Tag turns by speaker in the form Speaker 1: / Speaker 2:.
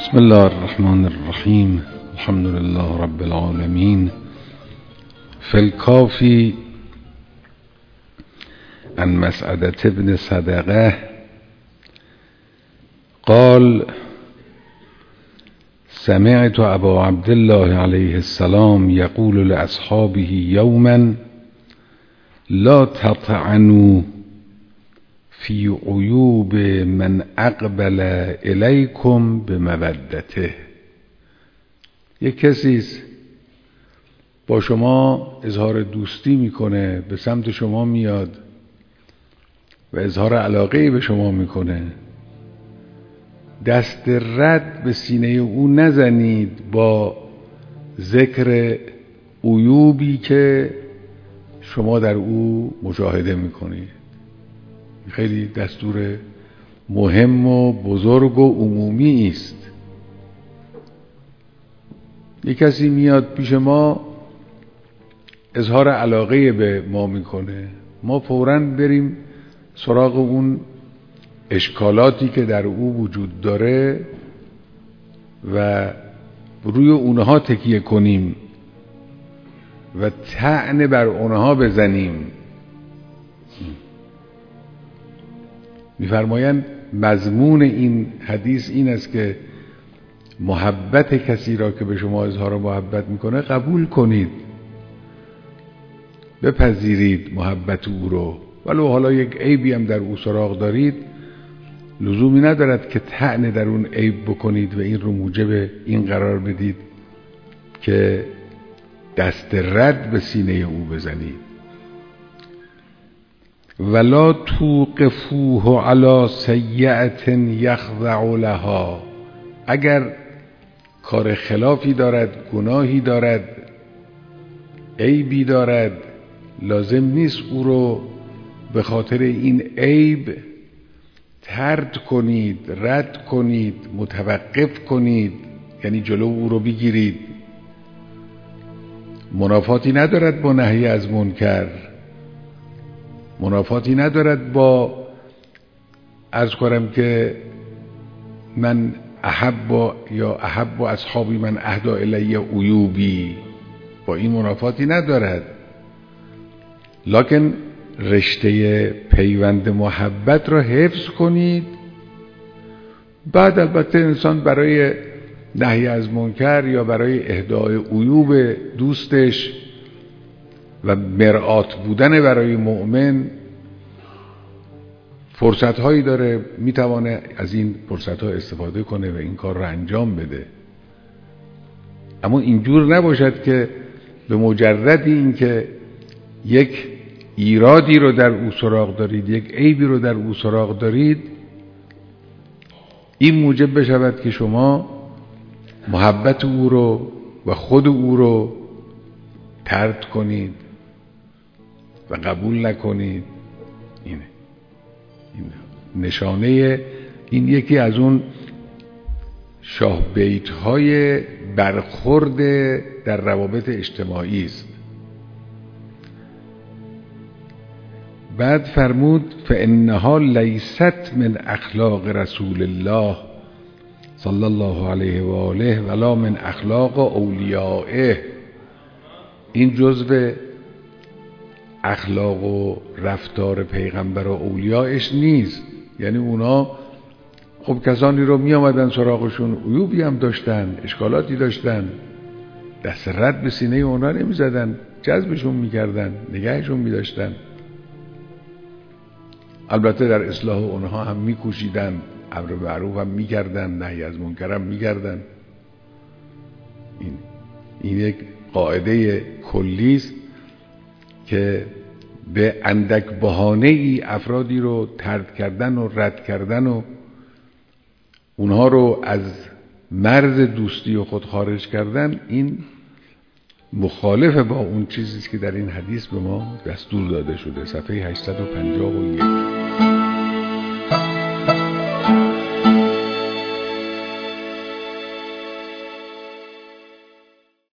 Speaker 1: بسم الله الرحمن الرحیم. الحمد لله رب العالمین. فی الکافی عن مسعدة ابن صدقه قال سمعت ابا عبد الله علیه السلام یقول لاصحابه یوما لا تطعنوا فی عیوب من اقبل الیکم بمودته. یک کسی با شما اظهار دوستی میکنه، به سمت شما میاد و اظهار علاقه به شما میکنه، دست رد به سینه او نزنید با ذکر عیوبی که شما در او مشاهده میکنید. خیلی دستور مهم و بزرگ و عمومی است. یک کسی میاد پیش ما اظهار علاقه به ما میکنه، ما فوراً بریم سراغ اون اشکالاتی که در او وجود داره و روی اونها تکیه کنیم و طعن بر اونها بزنیم. می‌فرمایند مضمون این حدیث این است که محبت کسی را که به شما اظهار محبت میکنه قبول کنید، بپذیرید محبت او رو، ولو حالا یک عیبی هم در او سراغ دارید، لزومی ندارد که طعن در اون عیب بکنید و این رو موجب این قرار بدید که دست رد به سینه او بزنید. ولا توقفوه علی سیئة یخضع لها. اگر کار خلافی دارد، گناهی دارد، عیبی دارد، لازم نیست او رو به خاطر این عیب طرد کنید، رد کنید، متوقف کنید، یعنی جلو او رو بگیرید. منافاتی ندارد با نهی از منکر، منافاتی ندارد با عرض کنم که من احب اصحابی من اهدی الی عیوبی، با این منافاتی ندارد، لکن رشته پیوند محبت را حفظ کنید. بعد البته انسان برای نهی از منکر یا برای اهدای عیوب دوستش و مرآت بودن برای مؤمن فرصت هایی داره، میتوانه از این فرصت ها استفاده کنه و این کار را انجام بده. اما اینجور نباشد که به مجرد این که یک ایرادی رو در او سراغ دارید، یک عیبی رو در او سراغ دارید، این موجب بشود که شما محبت او رو و خود او رو طرد کنید و قبول نکنید. این نشانه این یکی از اون شاه بیت های برخورد در روابط اجتماعی است. بعد فرمود فانها لیست من اخلاق رسول الله صلی الله علیه و آله ولا من اخلاق اولیائه. این جزو اخلاق و رفتار پیغمبر و اولیایش نیست. یعنی اونا خب کسانی رو می آمدن سراغشون، عیوبی هم داشتن، اشکالاتی داشتن، دست رد به سینه اونا نمی زدن، جذبشون می کردن، نگهشون می داشتن. البته در اصلاح اونها هم می کوشیدن، امر معروف هم می کردن، نهی از منکر هم می کردن. این یک قاعده کلی است که به اندک بهانه ای افرادی رو طرد کردن و رد کردن و اونها رو از مرز دوستی و خود خارج کردن، این مخالف با اون چیزی که در این حدیث به ما دستور داده شده. صفحه 851.